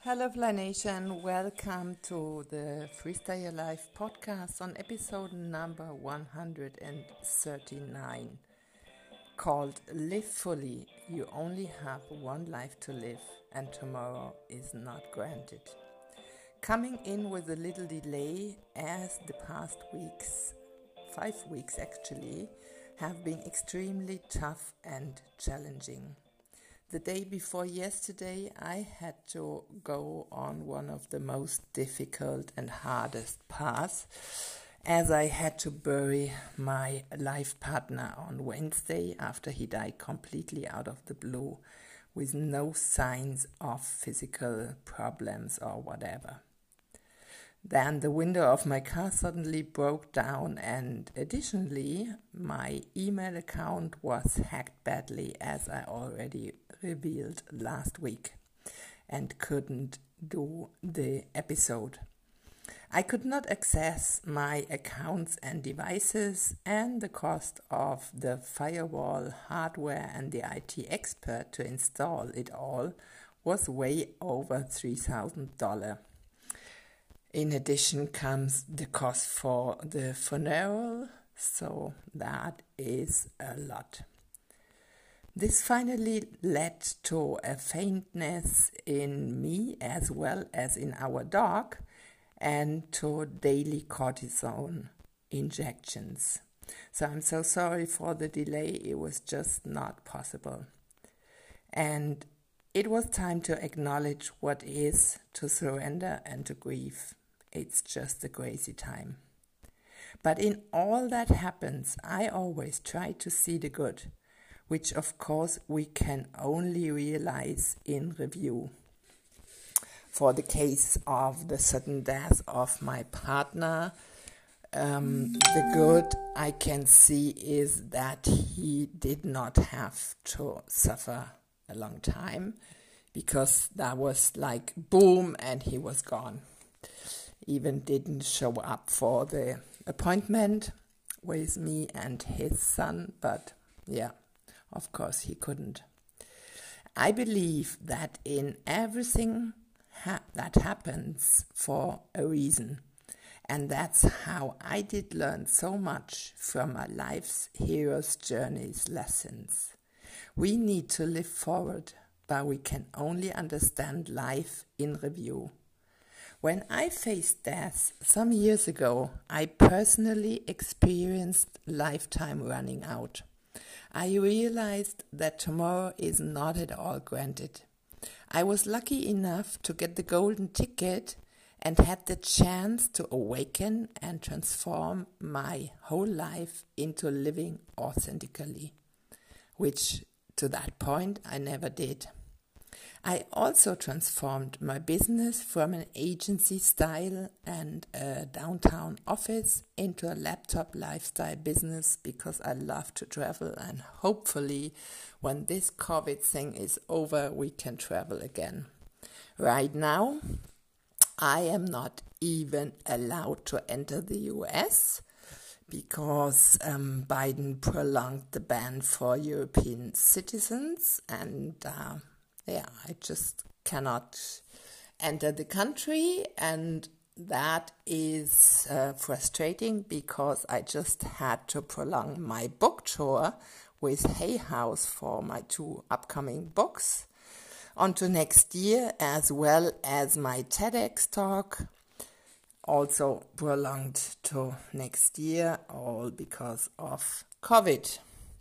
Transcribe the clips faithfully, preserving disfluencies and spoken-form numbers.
Hello, Fly Nation. Welcome to the Freestyle Your Life podcast on episode number one hundred thirty-nine called Live Fully. You only have one life to live, and tomorrow is not granted. Coming in with a little delay, as the past weeks, five weeks actually, have been extremely tough and challenging. The day before yesterday, I had to go on one of the most difficult and hardest paths, as I had to bury my life partner on Wednesday after he died completely out of the blue, with no signs of physical problems or whatever. Then the window of my car suddenly broke down, and additionally, my email account was hacked badly, as I already revealed last week, and couldn't do the episode. I could not access my accounts and devices, and the cost of the firewall hardware and the I T expert to install it all was way over three thousand dollars. In addition comes the cost for the funeral, so that is a lot. This finally led to a faintness in me as well as in our dog, and to daily cortisone injections. So I'm so sorry for the delay, it was just not possible. And it was time to acknowledge what is, to surrender and to grieve. It's just a crazy time. But in all that happens, I always try to see the good, which of course we can only realize in review. For the case of the sudden death of my partner, um, the good I can see is that he did not have to suffer a long time, because that was like boom and he was gone. Even didn't show up for the appointment with me and his son, but yeah, of course he couldn't. I believe that in everything ha- that happens for a reason, and that's how I did learn so much from my life's hero's journey's lessons. We need to live forward, but we can only understand life in review. When I faced death some years ago, I personally experienced lifetime running out. I realized that tomorrow is not at all granted. I was lucky enough to get the golden ticket and had the chance to awaken and transform my whole life into living authentically, which to that point I never did. I also transformed my business from an agency style and a downtown office into a laptop lifestyle business, because I love to travel, and hopefully when this COVID thing is over we can travel again. Right now I am not even allowed to enter the U S because um, Biden prolonged the ban for European citizens, and uh, Yeah, I just cannot enter the country, and that is uh, frustrating, because I just had to prolong my book tour with Hay House for my two upcoming books onto next year, as well as my TEDx talk, also prolonged to next year, all because of COVID.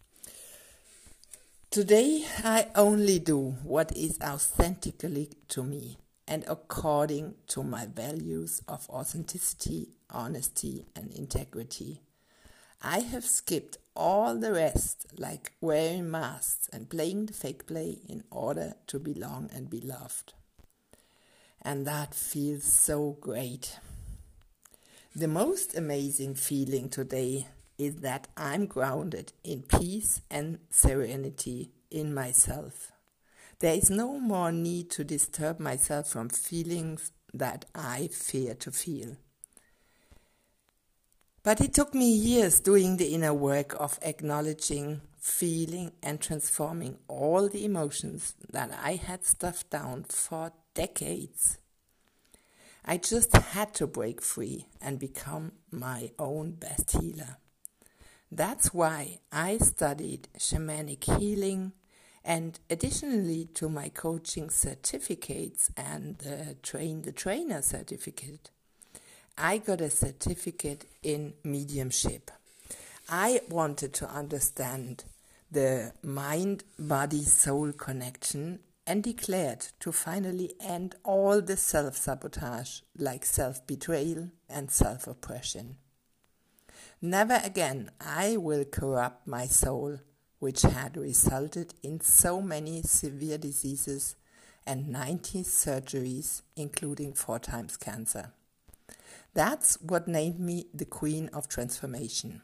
Today, I only do what is authentically to me and according to my values of authenticity, honesty, and integrity. I have skipped all the rest, like wearing masks and playing the fake play, in order to belong and be loved. And that feels so great. The most amazing feeling today is that I'm grounded in peace and serenity in myself. There is no more need to disturb myself from feelings that I fear to feel. But it took me years doing the inner work of acknowledging, feeling, and transforming all the emotions that I had stuffed down for decades. I just had to break free and become my own best healer. That's why I studied shamanic healing, and additionally to my coaching certificates and the Train the Trainer certificate, I got a certificate in mediumship. I wanted to understand the mind-body-soul connection and declared to finally end all the self-sabotage like self-betrayal and self-oppression. Never again I will corrupt my soul, which had resulted in so many severe diseases and ninety surgeries, including four times cancer. That's what named me the Queen of Transformation.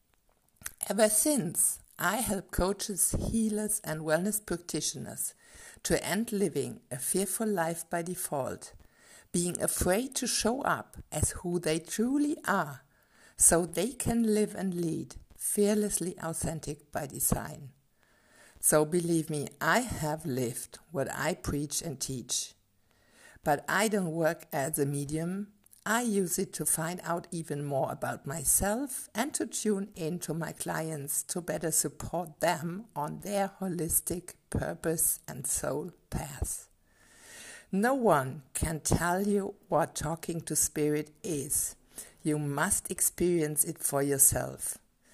Ever since, I help coaches, healers, and wellness practitioners to end living a fearful life by default, being afraid to show up as who they truly are, so they can live and lead fearlessly authentic by design. So believe me, I have lived what I preach and teach. But I don't work as a medium. I use it to find out even more about myself and to tune into my clients to better support them on their holistic purpose and soul path. No one can tell you what talking to spirit is. You must experience it for yourself.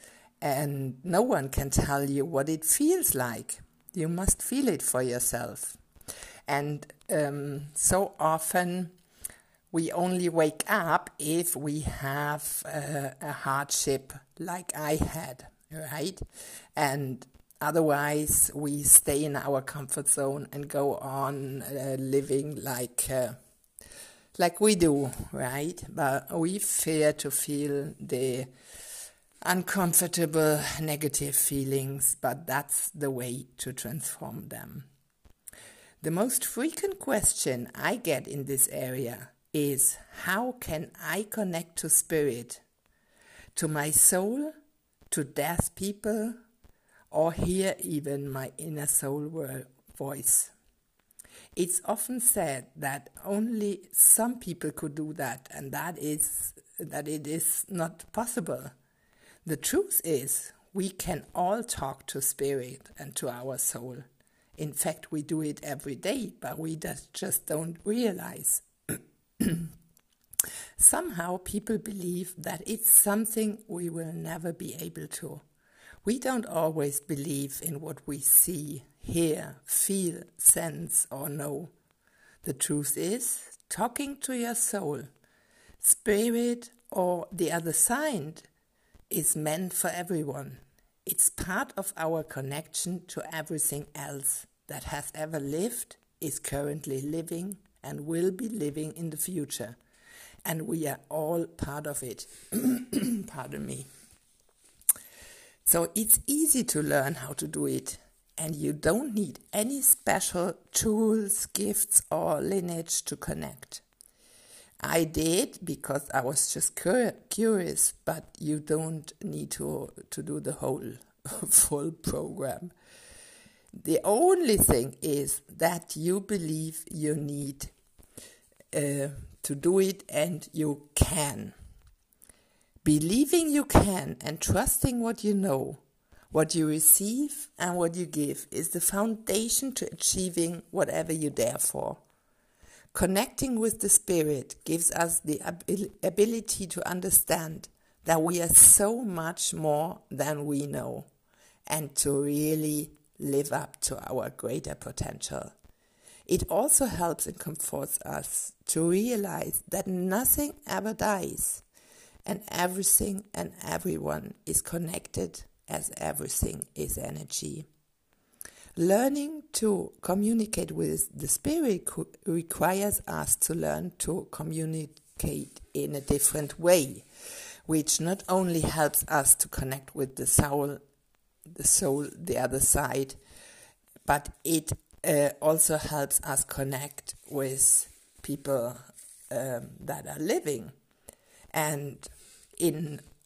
And no one can tell you what it feels like. You must feel it for yourself. And um, so often we only wake up if we have uh, a hardship like I had, right? And otherwise we stay in our comfort zone and go on uh, living like uh, like we do, right? But we fear to feel the uncomfortable negative feelings, but that's the way to transform them. The most frequent question I get in this area is, how can I connect to spirit, to my soul, to deaf people, or hear even my inner soul voice? It's often said that only some people could do that, and that is that it is not possible. The truth is, we can all talk to spirit and to our soul. In fact, we do it every day, but we just don't realize. Somehow people believe that it's something we will never be able to. We don't always believe in what we see, hear, feel, sense, or know. The truth is, talking to your soul, spirit, or the other side is meant for everyone. It's part of our connection to everything else that has ever lived, is currently living, and will be living in the future. And we are all part of it. Pardon me. So it's easy to learn how to do it, and you don't need any special tools, gifts, or lineage to connect. I did because I was just cur- curious, but you don't need to, to do the whole full program. The only thing is that you believe you need uh, to do it, and you can. Believing you can and trusting what you know, what you receive and what you give is the foundation to achieving whatever you dare for. Connecting with the spirit gives us the ab- ability to understand that we are so much more than we know, and to really live up to our greater potential. It also helps and comforts us to realize that nothing ever dies, and everything and everyone is connected, as everything is energy. Learning to communicate with the spirit requires us to learn to communicate in a different way, which not only helps us to connect with the soul, the soul, the other side, but it uh, also helps us connect with people um, that are living. And in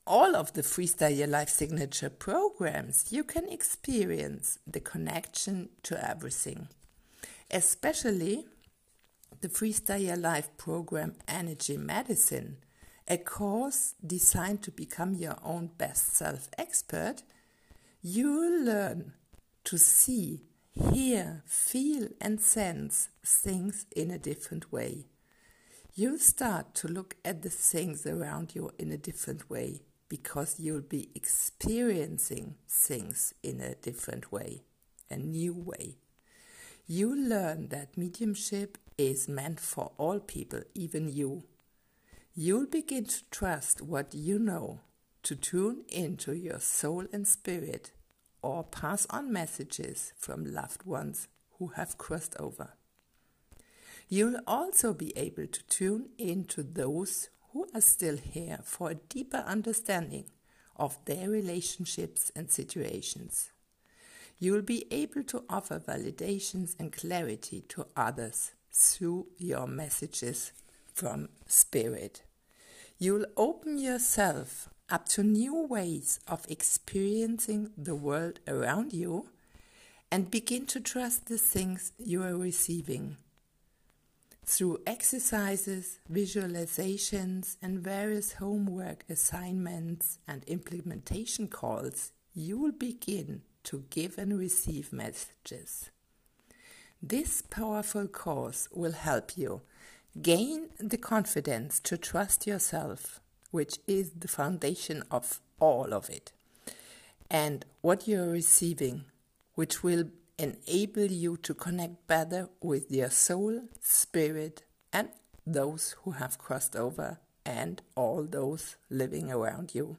all of the Freestyle Your Life signature programs, you can experience the connection to everything. Especially the Freestyle Your Life program Energy Medicine, a course designed to become your own best self-expert. You'll learn to see, hear, feel and sense things in a different way. You'll start to look at the things around you in a different way because you'll be experiencing things in a different way, a new way. You'll learn that mediumship is meant for all people, even you. You'll begin to trust what you know, to tune into your soul and spirit, or pass on messages from loved ones who have crossed over. You'll also be able to tune into those who are still here for a deeper understanding of their relationships and situations. You'll be able to offer validations and clarity to others through your messages from Spirit. You'll open yourself up to new ways of experiencing the world around you and begin to trust the things you are receiving. Through exercises, visualizations, and various homework assignments and implementation calls, you will begin to give and receive messages. This powerful course will help you gain the confidence to trust yourself, which is the foundation of all of it, and what you are receiving, which will enable you to connect better with your soul, spirit, and those who have crossed over, and all those living around you.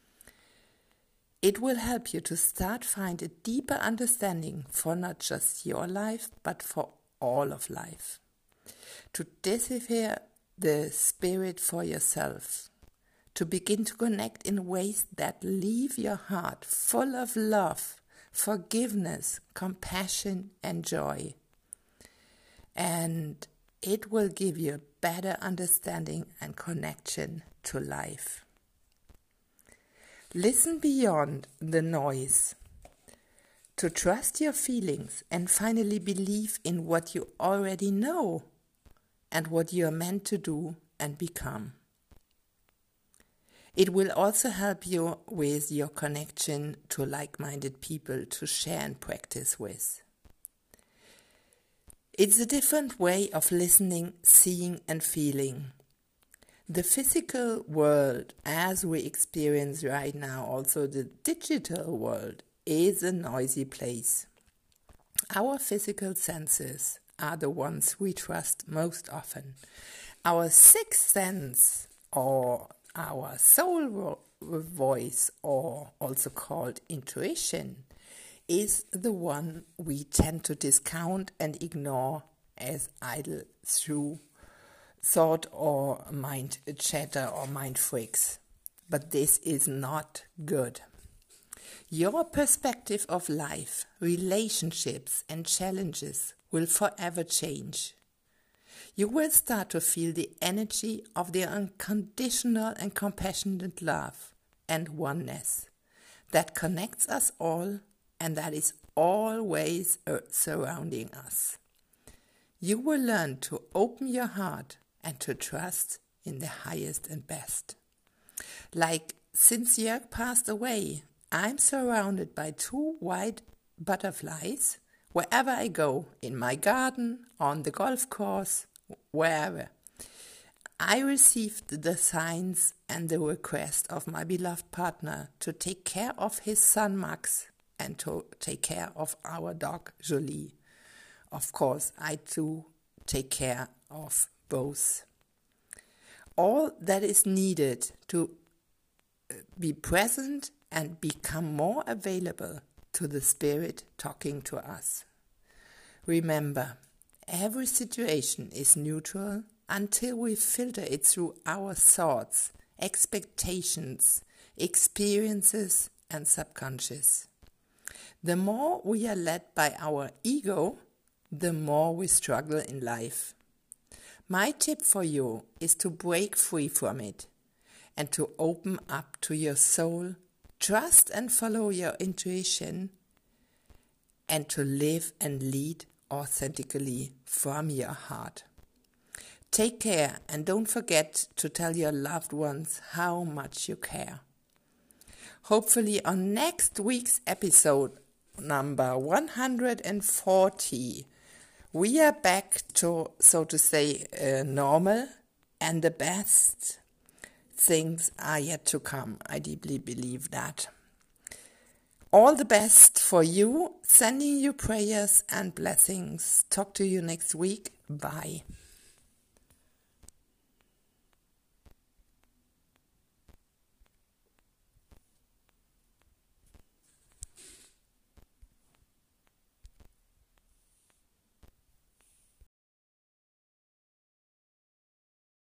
It will help you to start find a deeper understanding for not just your life, but for all of life. To decipher the spirit for yourself. To begin to connect in ways that leave your heart full of love, forgiveness, compassion, and joy. And it will give you a better understanding and connection to life. Listen beyond the noise. To trust your feelings and finally believe in what you already know and what you are meant to do and become. It will also help you with your connection to like-minded people to share and practice with. It's a different way of listening, seeing and feeling. The physical world, as we experience right now, also the digital world, is a noisy place. Our physical senses are the ones we trust most often. Our sixth sense, or our soul voice, or also called intuition, is the one we tend to discount and ignore as idle through thought or mind chatter or mind freaks. But this is not good. Your perspective of life, relationships and challenges will forever change. You will start to feel the energy of the unconditional and compassionate love and oneness that connects us all and that is always surrounding us. You will learn to open your heart and to trust in the highest and best. Like since Jörg passed away, I'm surrounded by two white butterflies wherever I go, in my garden, on the golf course, wherever. I received the signs and the request of my beloved partner to take care of his son Max and to take care of our dog Jolie. Of course, I too take care of both. All that is needed to be present and become more available to the Spirit talking to us. Remember, every situation is neutral until we filter it through our thoughts, expectations, experiences, and subconscious. The more we are led by our ego, the more we struggle in life. My tip for you is to break free from it and to open up to your soul, trust and follow your intuition, and to live and lead authentically from your heart. Take care and don't forget to tell your loved ones how much you care. Hopefully on next week's episode, number one hundred forty, we are back to, so to say, uh, normal, and the best things are yet to come. I deeply believe that. All the best for you, sending you prayers and blessings. Talk to you next week. Bye.